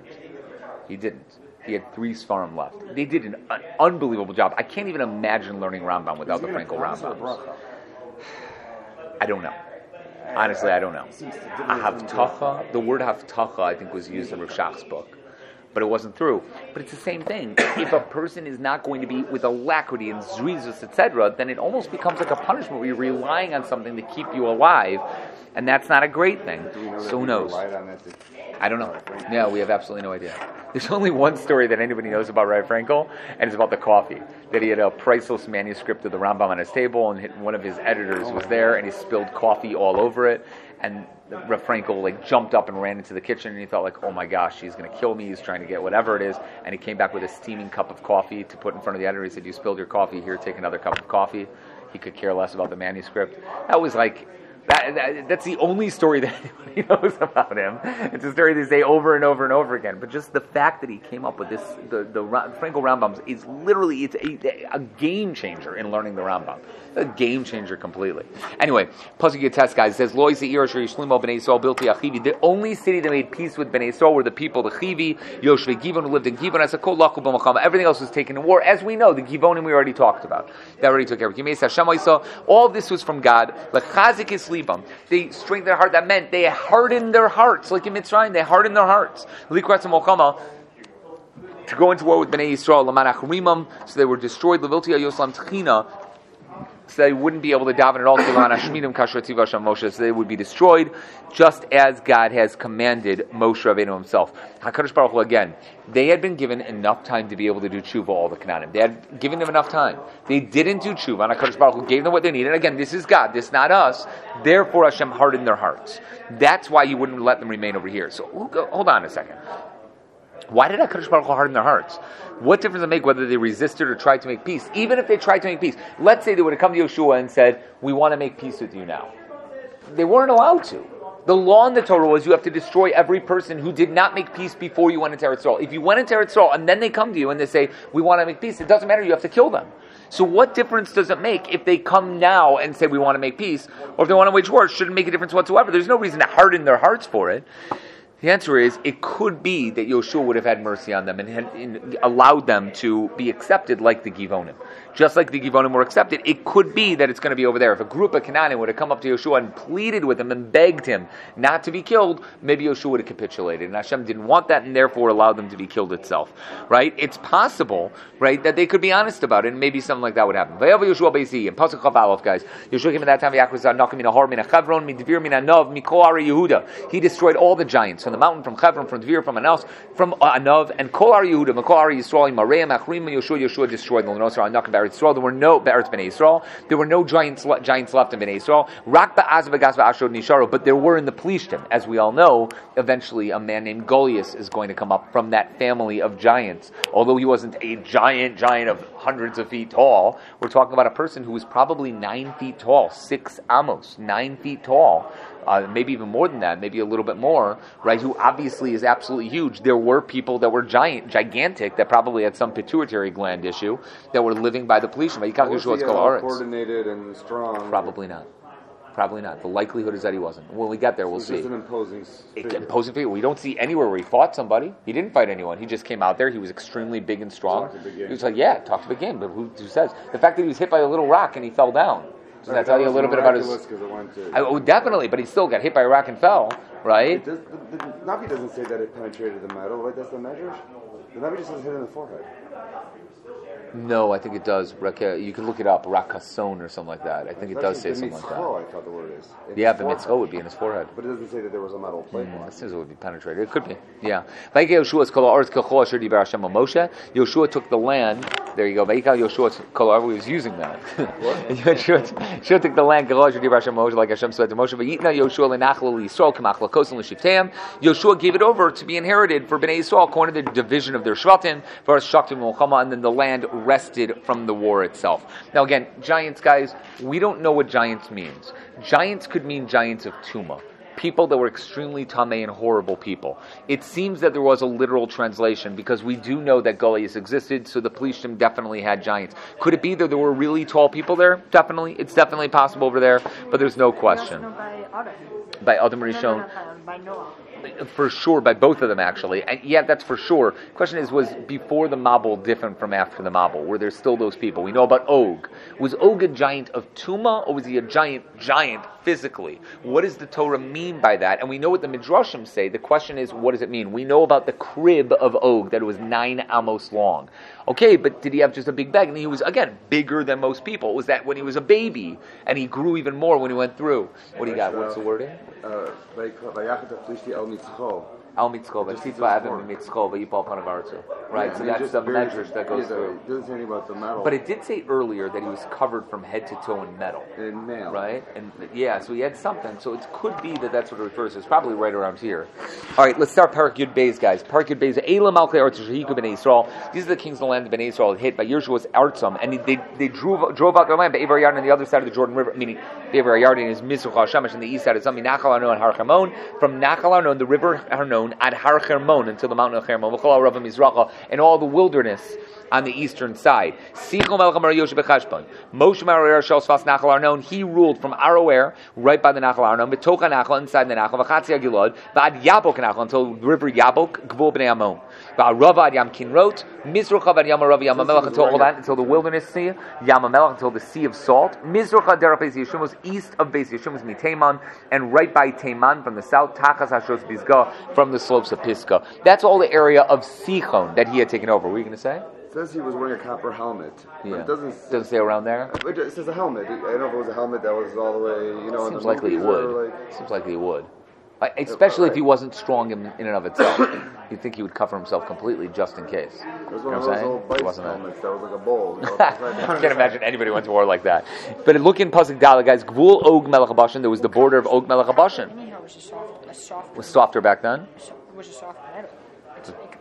He had 3 Sfarim left. They did an unbelievable job. I can't even imagine learning Rambam without the Frankel Rambams. I don't know. Honestly, I don't know. Havtacha, the word Havtacha, I think, was used in Rav Shach's book, but it wasn't through. But it's the same thing. If a person is not going to be with alacrity and zrizus, etc., then it almost becomes like a punishment where you're relying on something to keep you alive, and that's not a great thing. So who knows? I don't know. Yeah, we have absolutely no idea. There's only one story that anybody knows about Rav Frankel, and it's about the coffee. That he had a priceless manuscript of the Rambam on his table, and one of his editors was there, and he spilled coffee all over it. And Rav Frankel jumped up and ran into the kitchen, and he thought oh my gosh, he's going to kill me. He's trying to get whatever it is, and he came back with a steaming cup of coffee to put in front of the editor. He said, "You spilled your coffee. Here, take another cup of coffee." He could care less about the manuscript. That was that's the only story that anybody knows about him. It's a story they say over and over and over again. But just the fact that he came up with this, the Frankel Rambams, is literally, it's a game changer in learning the Rambam. A game changer completely. Anyway, Pasuk Yates, guys, it says, Lo Yisrael Asher Yishlimu Bnei Yisrael Bilti Achivi. The only city that made peace with Bnei Yisrael were the people, the Chivi, Yoshvei Givon, who lived in Givon, as a Kol Lachu B'Machama. Everything else was taken in war. As we know, the Givonim we already talked about. That already took care of it. All of this was from God. L'chazik is libam. They strengthened their heart. That meant they hardened their hearts. Like in Mitzrayim, they hardened their hearts. Likratz Mochama. To go into war with Bnei Yisrael, Lamanach Rimam, so they were destroyed. Leviltia Yoslam Tchina, so they wouldn't be able to daven at all. So they would be destroyed, just as God has commanded Moshe Rabbeinu himself. HaKadosh Baruch Hu, again, they had been given enough time to be able to do tshuva, all the Canaanim. They had given them enough time. They didn't do tshuva, and HaKadosh Baruch Hu gave them what they needed. Again, this is God, this is not us. Therefore, Hashem hardened their hearts. That's why He wouldn't let them remain over here. So, hold on a second. Why did HaKadosh Baruch Hu harden their hearts? What difference does it make whether they resisted or tried to make peace? Even if they tried to make peace. Let's say they would have come to Yeshua and said, we want to make peace with you now. They weren't allowed to. The law in the Torah was you have to destroy every person who did not make peace before you went into Eretz Yisrael. If you went into Eretz Yisrael and then they come to you and they say, we want to make peace, it doesn't matter, you have to kill them. So what difference does it make if they come now and say we want to make peace, or if they want to wage war? It shouldn't make a difference whatsoever. There's no reason to harden their hearts for it. The answer is, it could be that Yoshua would have had mercy on them and allowed them to be accepted like the Givonim. Just like the Givonim were accepted, it could be that it's going to be over there. If a group of Canaanim would have come up to Yoshua and pleaded with him and begged him not to be killed, maybe Yoshua would have capitulated. And Hashem didn't want that and therefore allowed them to be killed itself. Right? It's possible, right, that they could be honest about it and maybe something like that would happen. Vayav Yoshua Beisi, and Pasuk Chav Aleph, guys. Yoshua came at that time, he destroyed all the giants from the mountain, from Chevron, from Dvir, from Anos, from Anav, and Kol Ar Yehuda, Kol Ar Yisrael, Mareim, Achrim, Yoshua destroyed the Lenosar, Anak, Be'eretz Yisrael. There were no Be'eretz Bnei Yisrael. There were no giants left in Bnei Yisrael. Rak Ba'az V'Gas V'Ashdod Nisharu, but there were in the Plishtim. As we all know, eventually a man named Goliath is going to come up from that family of giants. Although he wasn't a giant of hundreds of feet tall, we're talking about a person who was probably 9 feet tall, 6 amos, 9 feet tall. Maybe even more than that, maybe a little bit more, right, who obviously is absolutely huge. There were people that were gigantic, that probably had some pituitary gland issue, that were living by the Plishtim. Was he coordinated and strong? Probably not. The likelihood is that he wasn't. When we get there, we'll see. Just an imposing figure. We don't see anywhere where he fought somebody. He didn't fight anyone. He just came out there. He was extremely big and strong. He was like, talk to the game. But who says? The fact that he was hit by a little rock and he fell down. Does that tell you a little bit about his... definitely, but he still got hit by a rock and fell, right? The Navi doesn't say that it penetrated the metal, right? That's the measure? The Navi just says hit in the forehead. No, I think it does. You can look it up, Rakason or something like that. I think it does say something like that. I thought the word is. The mitzvah would be in his forehead. But it doesn't say that there was a metal plate. It says it would be penetrated. It could be, yeah. Yoshua took the land. There you go. He was using that. Yoshua took the land, like Hashem said to Moshe. Yoshua gave it over to be inherited for Bnei Yisrael according to the division of their Shvatim, and then the land rested from the war itself. Now again, giants, guys, we don't know what giants means. Giants could mean giants of Tuma, people that were extremely tamei and horrible people. It seems that there was a literal translation because we do know that Goliath existed, so the Plishtim definitely had giants. Could it be that there were really tall people there? Definitely. It's definitely possible over there, but there's no question. By Adam Rishon. By Noah. For sure, by both of them actually. And yeah, that's for sure. Question is, was before the Mabul different from after the Mabul? Were there still those people? We know about Og. Was Og a giant of Tuma, or was he a giant physically? What does the Torah mean by that? And we know what the Midrashim say. The question is, what does it mean? We know about the crib of Og, that it was 9 amos long. Okay, but did he have just a big bag? And he was, again, bigger than most people. Was that when he was a baby, and he grew even more when he went through? What do you got? What's the word in? Al mitzchol, right? So that's the measures that goes through. It doesn't say anything about the metal. But it did say earlier that he was covered from head to toe in metal. In mail. Right? And so he had something. So it could be that that's what it refers to. It's probably right around here. All right, let's start Parak Yud Beis, guys. Parak Yud Beis. Eila Malkei Artz Shehiku Bnei Yisrael. These are the kings of the land of Bnei Yisrael hit by Yeshua's Artzam, and they drove out their land by Evar Yarden on the other side of the Jordan River, meaning Evar Yarden is Mizrach HaShemesh on the east side of Zami Nachal Arnon and Har Hermon. From Nachal Arnon, the river Arnon, at Har Hermon until the mountain of Hermon, and all the wilderness on the eastern side. He ruled from Aroer, right by the Nachal Arnon, Betocha Nachal, inside the Nachal, V'chatzia Gilad, V'ad Yabok Nachal, until the river Yabok, Gvul Bnei Ammon. V'arava ad Yam Kinrot, Mizrocha v'ad Yam Arav Yam HaMelech, until all that, until the wilderness sea, Yam HaMelech, until the sea of salt. Mizrocha derech Beis Yeshua was east of Beis Yeshua, was Miteman, and right by Teman from the south, Tachas Hashos Pisgah, from the slopes of Pisgah. That's all the area of Sichon that he had taken over. What were you going to say? It says he was wearing a copper helmet. Yeah. It doesn't say around there? It says a helmet. I don't know if it was a helmet that was all the way, Seems likely he would. Seems likely he would. Especially if he wasn't strong in and of itself. You'd think he would cover himself completely just in case. It was one of those old bites helmets that was like a bowl. I can't imagine anybody went to war like that. But look in Pasuk Dala, guys. Gvul Og Melech HaBashan. There was the border of Og Melech HaBashan. It was softer Was softer back then? It was a soft metal.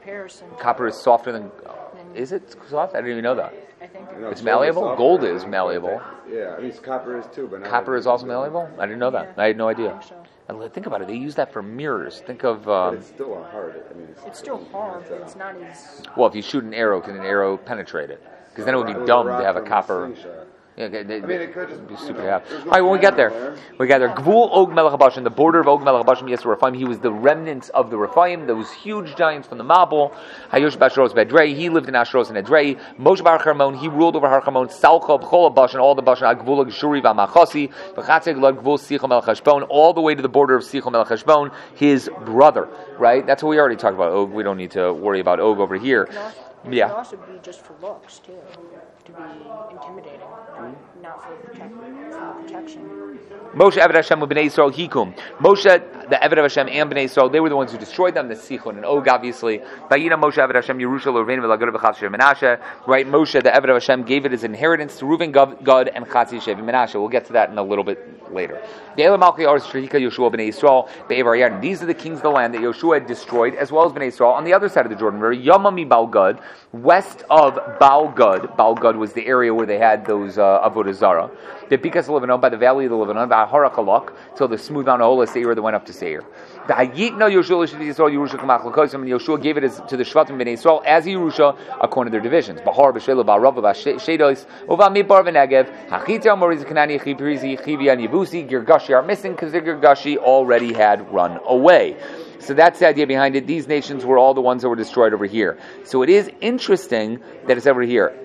comparison. Copper is softer than... Is it soft? I didn't even know that. I think It's malleable? Gold is malleable. Yeah, I mean, copper is too, but not Copper is also malleable? I didn't know that. Yeah. I had no idea. I think so. And think about it. They use that for mirrors. Think of... But it's still a hard. I mean, It's still hard, but it's not as... well, if you shoot an arrow, can an arrow penetrate it? Because then it would be dumb to have a copper... Yeah, it could just be stupid to have. All right, when we get there, Gvul Og Melech HaBashan, the border of Og Melech HaBashan, yes, Rephaim. He was the remnants of the Rephaim, those huge giants from the Mabul. Hayosh Bashros Bedrei, he lived in Ashros and Edrei. Moshe Bar Harmon, he ruled over Har Harmon. Salcha B'chol HaBashan, all the Bashan, Gvul Gshuri V'Machasi, V'chatzeg Lad Gvul Sichel Melech Hashbon, all the way to the border of Sichel Melech Hashbon, his brother. Right? That's what we already talked about. Og, we don't need to worry about Og over here. It Yeah. could also be just for looks, too. To be intimidating, not for protection. Moshe Eved Hashem with Bnei Yisrael Hikum. Moshe, the Eved of Hashem and Bnei Yisrael, they were the ones who destroyed them. The Sichon and Og, obviously. Vayina Moshe Eved Hashem Yerusha L'Ruven V'Lagad V'Chatz Menashe. Right, Moshe, the Eved of Hashem, gave it as inheritance to Reuven, Gad, and Chatz Shevi Menashe. We'll get to that in a little bit later. The Elam Malchi Ars Shehika Yoshua Bnei Yisrael Be'evar Yarden. These are the kings of the land that Yoshua had destroyed, as well as Bnei Yisrael on the other side of the Jordan River. Yamami Baal Gad, west of Baal Gad. Baal Gad was the area where they had those Avodah Zarah. The Bikas of Lebanon, by the valley of the Lebanon, by Harakalak, till the smooth Mount Ola Seir that went up to Seir. The Hayitna Yoshua Yisrael Yerusha Kamach Lakosim, and Yoshua gave it to the Shvatim Bnei Yisrael as Yerusha according to their divisions. Bahar B'Shela Ba'Rav B'Shedos Ova Midbar V'Negev Hachita Moriz Kanani Chiprizi Chivia Yebusi Girgashi are missing because the Girgashi already had run away. So that's the idea behind it. These nations were all the ones that were destroyed over here. So it is interesting that it's over here.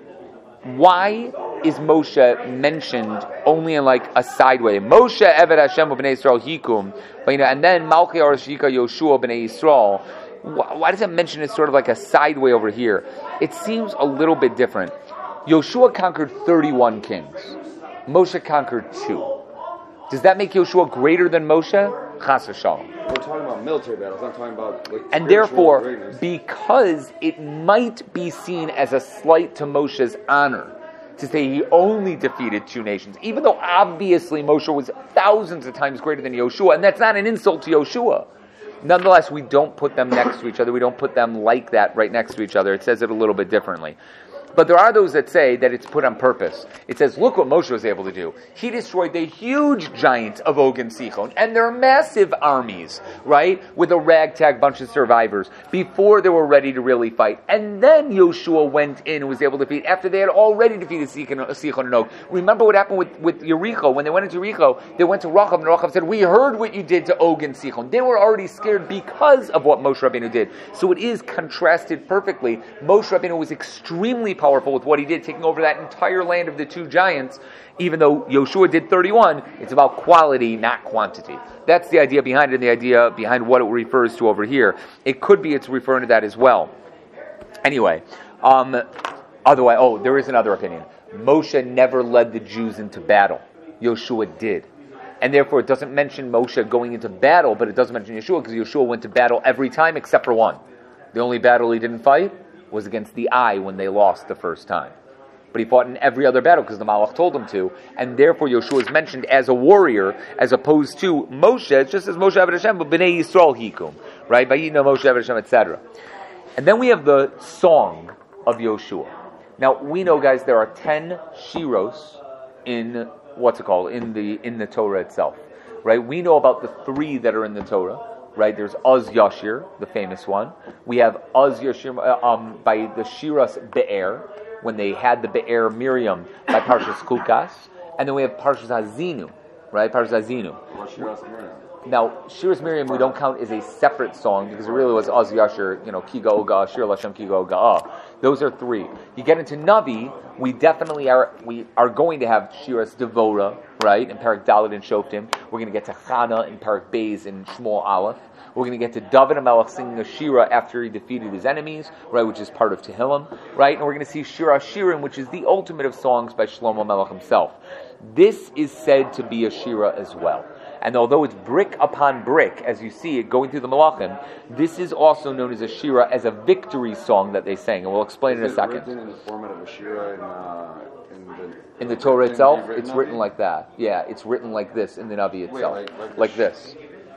Why is Moshe mentioned only in like a side way? Moshe Eved Hashem of Bnei Yisrael Hikum, but and then Malchi Arashika Yoshua Bnei Yisrael. Why does it mention it sort of like a side way over here? It seems a little bit different. Yoshua conquered 31 kings. Moshe conquered 2. Does that make Yoshua greater than Moshe? Chas v'shalom. We're talking about military battles. I'm talking about and therefore, because it might be seen as a slight to Moshe's honor to say he only defeated 2 nations, even though obviously Moshe was thousands of times greater than Yoshua, and that's not an insult to Yoshua. Nonetheless, we don't put them next to each other. We don't put them like that right next to each other. It says it a little bit differently. But there are those that say that it's put on purpose. It says, look what Moshe was able to do. He destroyed the huge giants of Og and Sichon and their massive armies, right? With a ragtag bunch of survivors before they were ready to really fight. And then Yoshua went in and was able to defeat, after they had already defeated Sichon and Og. Remember what happened with Yericho. When they went into Yericho, they went to Rachav, and Rachav said, we heard what you did to Og and Sichon. They were already scared because of what Moshe Rabbeinu did. So it is contrasted perfectly. Moshe Rabbeinu was extremely powerful with what he did, taking over that entire land of the 2 giants. Even though Yoshua did 31, it's about quality, not quantity. That's the idea behind it, and the idea behind what it refers to over here. It could be it's referring to that as well. Anyway, otherwise, there is another opinion. Moshe never led the Jews into battle. Yoshua did. And therefore it doesn't mention Moshe going into battle, but it does mention Yeshua, because Yeshua went to battle every time except for one. The only battle he didn't fight was against the Ai when they lost the first time. But he fought in every other battle because the Malach told him to, and therefore Yoshua is mentioned as a warrior as opposed to Moshe. It's just as Moshe Eved Hashem, but Bnei Yisrael Hikum, right? Vayitna Moshe Eved Hashem, etc. And then we have the song of Yoshua. Now we know, guys, there are 10 shiros in in the Torah itself, right? We know about the 3 that are in the Torah. Right, there's Uz Yashir, the famous one. We have Uz Yashir by the Shiras Be'er, when they had the Be'er Miriam by Parshas Kukas. And then we have Parshas Hazinu, right? Parshas Hazinu. Now, Shiras Miriam we don't count as a separate song because it really was Uz Yashir, Kiga Oga, Shir Lashem Kiga Oga. Those are 3. You get into Navi, we definitely are going to have Shiras Devora, right? In Parak Dalet and Shoftim. We're going to get to Chana in Parak Beis and Shmuel Aleph. We're going to get to David HaMelech singing a Shira after he defeated his enemies, right, which is part of Tehillim, right? And we're going to see Shira Shirim, which is the ultimate of songs by Shlomo Melech himself. This is said to be a Shira as well. And although it's brick upon brick, as you see it going through the Malachim, this is also known as a Shira, as a victory song that they sang, and we'll explain in a second. Written in the format of a Shira in the Torah itself, it's written like that. Yeah, it's written like this in the Navi itself, like this.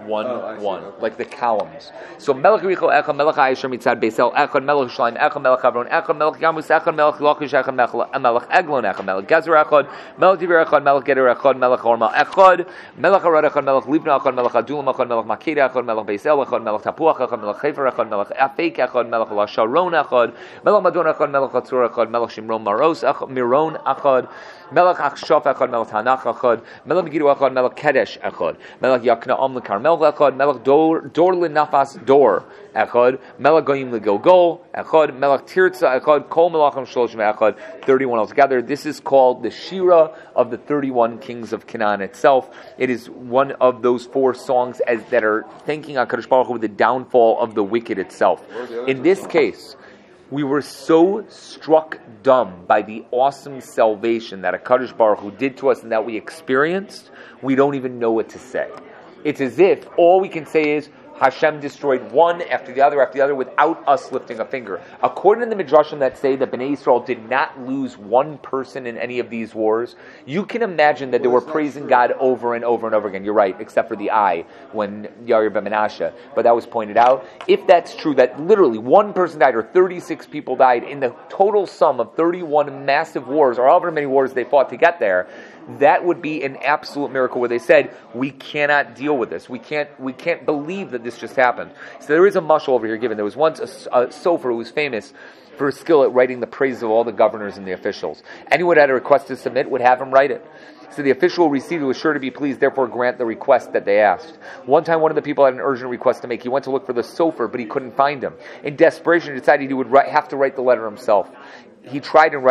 1, Okay. like the columns. So Melech Yericho Echad, Melech Ayesher Mitzad Beisel Echad, Melech Shalim Echad, Melech Hebron Echad, Melech Yamus Echad, Melech Lachish Echad, Melech Eglon Echad, Melech Gezer Echad, Melech Divir Echad, Melech Geder Echad, Melech Horma Echad, Melech Arad Echad, Melech Libna Echad, Melech Adulam Echad, Melech Makeda Echad, Melech Beisel Echad, Melech Tapuach Echad, Melech Hefer Echad, Melech Afek Echad, Melech Lasharon Echad, Melech Madon Echad, Melech Hatzur Echad, Melech Shimron Maros Echad, Miron Echad, Melech Achshaf Echad, Melech Hanach Echad, Melech Megiddo Echad, Melech Kedesh Echad, Melech Yakna Am LeKarmel Echad, Melech Dor LeNafas Dor Echad, Melech Goyim LeGilgol Echad, Melech Tirza Echad, Kol Melachim Shloshim Echad, 31 altogether. This is called the Shira of the 31 kings of Canaan itself. It is one of those 4 songs that are thanking HaKadosh Baruch Hu with the downfall of the wicked itself. In this case, we were so struck dumb by the awesome salvation that HaKadosh Baruch Hu did to us and that we experienced, we don't even know what to say. It's as if all we can say is, Hashem destroyed one after the other without us lifting a finger. According to the Midrashim that say that Bnei Yisrael did not lose one person in any of these wars, you can imagine that they were praising God over and over and over again. You're right, except for the eye when Yair ben Menashe. But that was pointed out. If that's true, that literally one person died or 36 people died in the total sum of 31 massive wars, or however many wars they fought to get there, that would be an absolute miracle where they said, we cannot deal with this. We can't believe that this just happened. So there is a mashal over here given. There was once a sofer who was famous for his skill at writing the praises of all the governors and the officials. Anyone who had a request to submit would have him write it. So the official who received it was sure to be pleased, therefore grant the request that they asked. One time one of the people had an urgent request to make. He went to look for the sofer, but he couldn't find him. In desperation, he decided he would have to write the letter himself. He tried to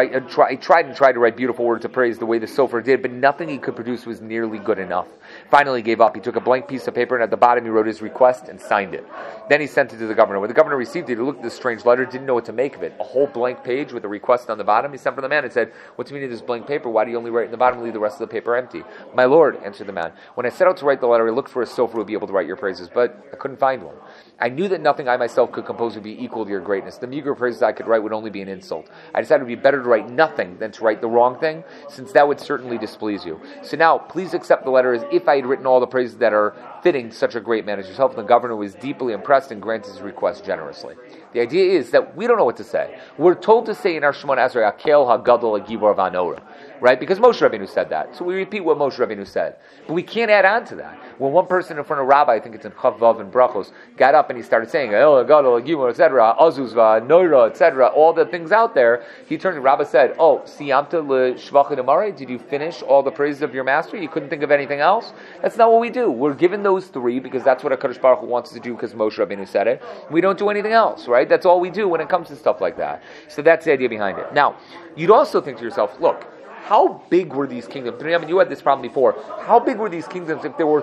write beautiful words of praise the way the sofer did, but nothing he could produce was nearly good enough. Finally, he gave up. He took a blank piece of paper, and at the bottom he wrote his request and signed it. Then he sent it to the governor. When the governor received it, he looked at this strange letter, didn't know what to make of it. A whole blank page with a request on the bottom. He sent for the man and said, "What's the meaning of this blank paper? Why do you only write in the bottom and leave the rest of the paper empty?" "My lord," answered the man, "when I set out to write the letter, I looked for a sofer who would be able to write your praises, but I couldn't find one. I knew that nothing I myself could compose would be equal to your greatness. The meager praises I could write would only be an insult. I decided it would be better to write nothing than to write the wrong thing, since that would certainly displease you. So now, please accept the letter as if I had written all the praises that are fitting such a great man as yourself." And the governor was deeply impressed and granted his request generously. The idea is that we don't know what to say. We're told to say in our Shemona Esrei, Akel HaGadol HaGibor Vanora, right? Because Moshe Rabbeinu said that. So we repeat what Moshe Rabbeinu said. But we can't add on to that. When one person in front of Rabbi, I think it's in Chav Vav and Brachos, got up and he started saying, El HaGadol HaGibor, etc., Azuz Noira, etc., all the things out there, he turned to Rabbi said, "Oh, Siyamta L'Shvachid Amare, did you finish all the praises of your master? You couldn't think of anything else?" That's not what we do. We're given those 3 because that's what HaKadosh Baruch Hu wants us to do because Moshe Rabbeinu said it. We don't do anything else, right? That's all we do when it comes to stuff like that. So that's the idea behind it. Now, you'd also think to yourself, look, how big were these kingdoms? I mean, you had this problem before. How big were these kingdoms if there were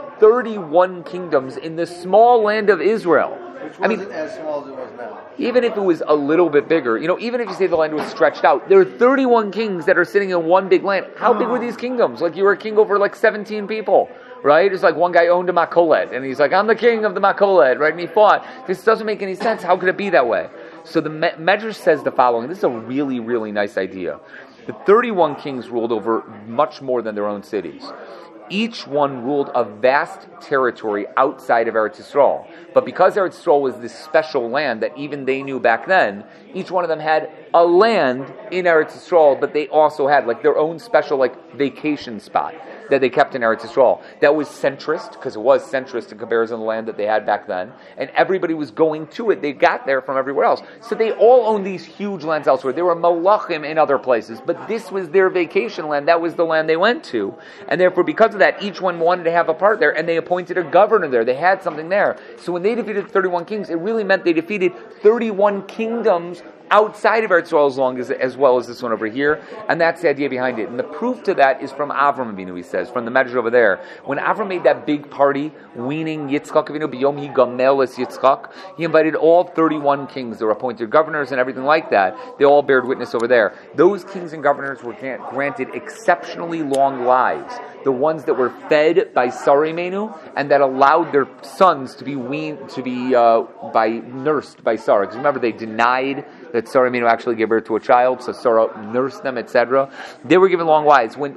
31 kingdoms in the small land of Israel? Which wasn't as small as it was now. Even if it was a little bit bigger, even if you say the land was stretched out, there are 31 kings that are sitting in one big land. How big were these kingdoms? Like you were a king over like 17 people, right? It's like one guy owned a Makolet, and he's like, "I'm the king of the Makolet," right? And he fought. This doesn't make any sense. How could it be that way? So the Medrash says the following. This is a really, really nice idea. The 31 kings ruled over much more than their own cities. Each one ruled a vast territory outside of Eretz Yisrael. But because Eretz Yisrael was this special land that even they knew back then, each one of them had a land in Eretz Yisrael, but they also had like their own special vacation spot that they kept in Eretz Yisrael. That was centrist, because it was centrist in comparison to the land that they had back then. And everybody was going to it. They got there from everywhere else. So they all owned these huge lands elsewhere. There were malachim in other places, but this was their vacation land. That was the land they went to. And therefore, because of that, each one wanted to have a part there, and they appointed a governor there. They had something there. So when they defeated 31 kings, it really meant they defeated 31 kingdoms outside of Eretz Yisrael as well as this one over here, and that's the idea behind it. And the proof to that is from Avram Avinu, he says, from the Medrash over there. When Avram made that big party, weaning Yitzchak Avinu, b'yom hi gamel es Yitzchak, he invited all 31 kings. They were appointed governors and everything like that. They all bared witness over there. Those kings and governors were granted exceptionally long lives. The ones that were fed by Sarimenu and that allowed their sons to be nursed by Sarah. Because remember, they denied that Sarah Aminu actually gave birth to a child, so Sarah nursed them, etc. They were given long lives. When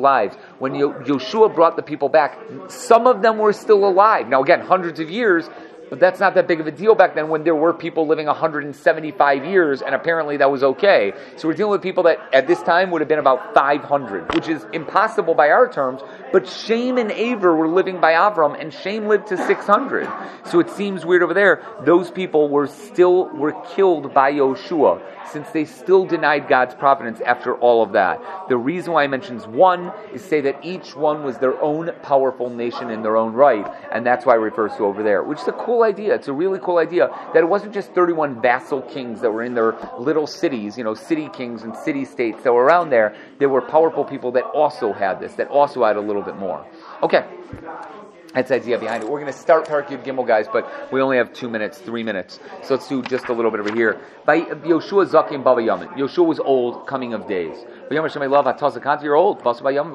Yoshua brought the people back, some of them were still alive. Now again, hundreds of years, but that's not that big of a deal back then when there were people living 175 years, and apparently that was okay. So we're dealing with people that at this time would have been about 500, which is impossible by our terms, but Shem and Aver were living by Avram, and Shem lived to 600. So it seems weird over there. Those people were killed by Yoshua, since they still denied God's providence after all of that. The reason why I mentions one is say that each one was their own powerful nation in their own right, and that's why it refers to over there, which is a cool idea. It's a really cool idea that it wasn't just 31 vassal kings that were in their little cities, city kings and city states that were around there. There were powerful people that also had this, that also had a little bit more. Okay. That's the idea behind it. We're going to start Parak Yud Gimel, guys, but we only have 3 minutes. So let's do just a little bit over here. By Yoshua Zakim Baba Yamin. Yoshua was old, coming of days. You're old.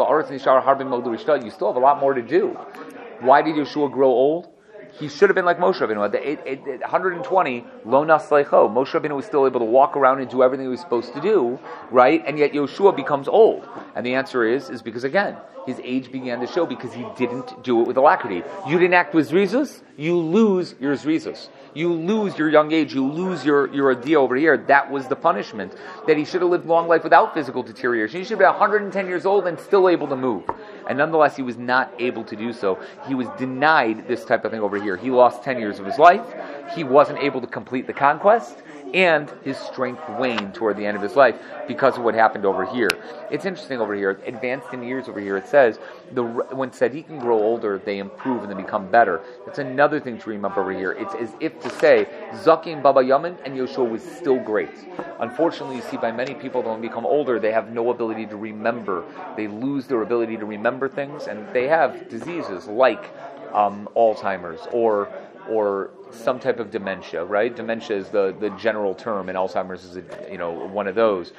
You still have a lot more to do. Why did Yoshua grow old? He should have been like Moshe Rabbeinu. At 120, Lo Nasleicho. Moshe Rabbeinu was still able to walk around and do everything he was supposed to do, right? And yet Yoshua becomes old. And the answer is because, again, his age began to show because he didn't do it with alacrity. You didn't act with zrizus, you lose your zrizus. You lose your young age, you lose your idea over here. That was the punishment. That he should have lived long life without physical deterioration. He should have been 110 years old and still able to move. And nonetheless, he was not able to do so. He was denied this type of thing over here. He lost 10 years of his life. He wasn't able to complete the conquest. And his strength waned toward the end of his life because of what happened over here. It's interesting over here. Advanced in years over here, it says, when tzaddikim grow older, they improve and they become better. That's another thing to remember over here. It's as if to say, Zakim Baba Yamin and Yoshua was still great. Unfortunately, you see by many people that when they become older, they have no ability to remember. They lose their ability to remember things, and they have diseases like Alzheimer's or some type of dementia, right? Dementia is the general term, and Alzheimer's is one of those.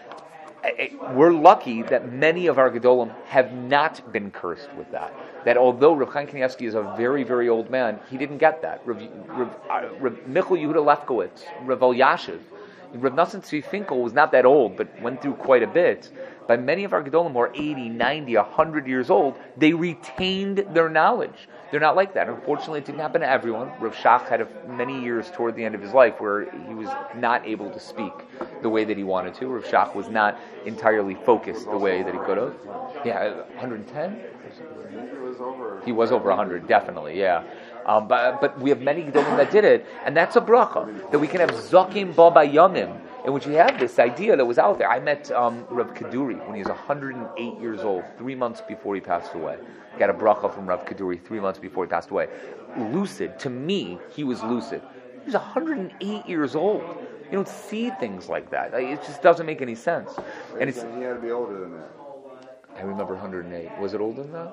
We're lucky that many of our Gedolim have not been cursed with that. That although Rav Chaim Kanievsky is a very, very old man, he didn't get that. Rav Michal Yehuda Lefkowitz, Rav Elyashiv, Rav Nosson Tzvi Finkel was not that old, but went through quite a bit. By many of our Gedolim who are 80, 90, 100 years old, they retained their knowledge. They're not like that. Unfortunately, it didn't happen to everyone. Rav Shach had many years toward the end of his life where he was not able to speak the way that he wanted to. Rav Shach was not entirely focused the way that he could have. Yeah, 110? He was over 100, definitely, yeah. But we have many Gedolim that did it, and that's a bracha, that we can have Zakim Baba Yamim, in which we have this idea that was out there. I met Rav Kaduri when he was 108 years old, 3 months before he passed away. Got a bracha from Rav Kaduri 3 months before he passed away. Lucid, to me, he was lucid. He was 108 years old. You don't see things like that. It just doesn't make any sense. And he had to be older than that. I remember 108. Was it older than that?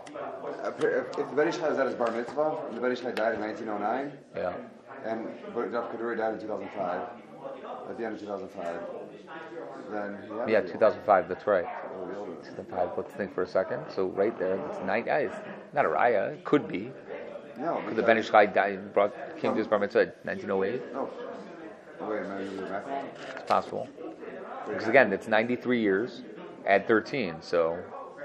If the Ben Ish Chai was at his bar mitzvah, and the Ben Ish Chai died in 1909, yeah, and Rav Kaduri died in 2005, at the end of 2005, then he had 2005, that's right. 2005, let's think for a second. So right there, it's not a raya, it could be. No. Could the Ben Ish Chai came to his bar mitzvah in 1908? No. Wait, maybe it's possible. Because again, it's 93 years, add 13, so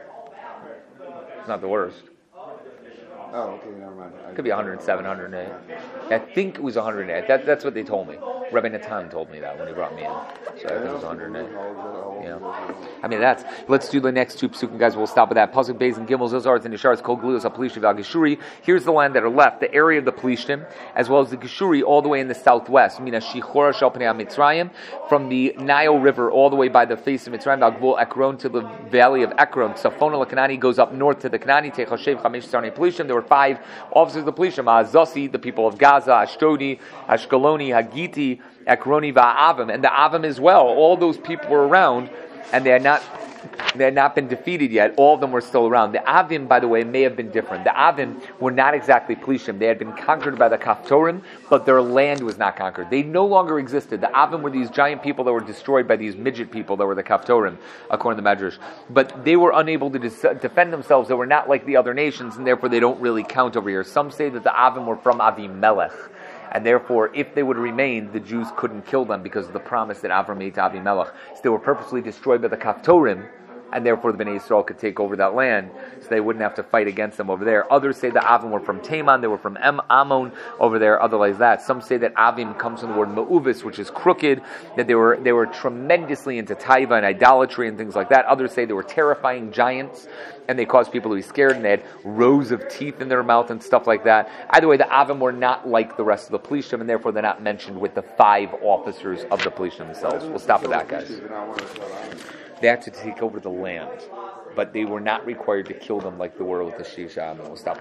it's not the worst. Oh, okay, never mind. Could be 107, 108. I think it was 108. That's what they told me. Rabbi Natan told me that when he brought me in. So I think it was 108. Yeah. I mean, let's do the next two psukim, guys. We'll stop with that. Pasuk Beis and Gimel, Zozar, and Nisharis, Kol Gluyos, HaPelishtim, Geshuri. Here's the land that are left, the area of the Pelishtim, as well as the Geshuri, all the way in the southwest. Mina Shichora Shel Pnei HaMitzrayim, from the Nile River all the way by the face of Mitzrayim, Agvul Ekron, to the valley of Ekron. Tzafon LaKanani goes up north to the Kanani. Techoshev Chamesh Sarnei Pelishtim. There were 5 officers of the Pelishtim: Azasi, the people of Gaza, Ashdodi, Ashkeloni, Hagiti, Ekroni, Va'avim, and the Avim as well. All those people were around, and they had not been defeated yet. All of them were still around. The Avim, by the way, may have been different. The Avim were not exactly Pelishtim. They had been conquered by the Kaftorim, but their land was not conquered. They no longer existed. The Avim were these giant people that were destroyed by these midget people that were the Kaftorim, according to the Medrash. But they were unable to defend themselves. They were not like the other nations, and therefore they don't really count over here. Some say that the Avim were from Avimelech. and therefore, if they would have remained, the Jews couldn't kill them because of the promise that Avram made to Avimelech. So they were purposely destroyed by the Kaftorim, and therefore the Bnei Yisrael could take over that land, so they wouldn't have to fight against them over there. Others say that Avim were from Taman, they were from Ammon over there, otherwise that. Some say that Avim comes from the word Ma'uvis, which is crooked, that they were tremendously into taiva and idolatry and things like that. Others say they were terrifying giants, and they caused people to be scared, and they had rows of teeth in their mouth and stuff like that. Either way, the Avim were not like the rest of the Plishtim, and therefore they're not mentioned with the 5 officers of the Plishtim themselves. We'll stop with that, guys. They had to take over the land, but they were not required to kill them like the were with the Shisha. We'll stop.